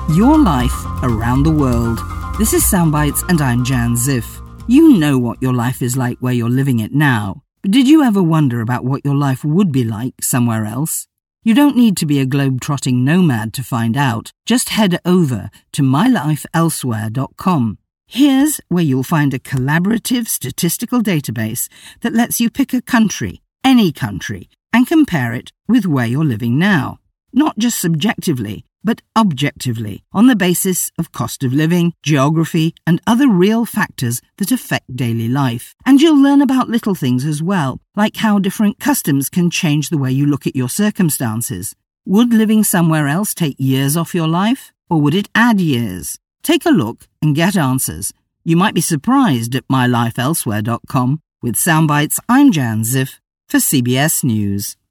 Your life around the world. This is Soundbites and I'm Jan Ziff. You know what your life is like where you're living it now. But did you ever wonder about what your life would be like somewhere else? You don't need to be a globe-trotting nomad to find out. Just head over to mylifeelsewhere.com. Here's where you'll find a collaborative statistical database that lets you pick a country, any country, and compare it with where you're living now. Not just subjectively, but objectively, on the basis of cost of living, geography, and other real factors that affect daily life. And you'll learn about little things as well, like how different customs can change the way you look at your circumstances. Would living somewhere else take years off your life, or would it add years? Take a look and get answers. You might be surprised at mylifeelsewhere.com. With Soundbites, I'm Jan Ziff for CBS News.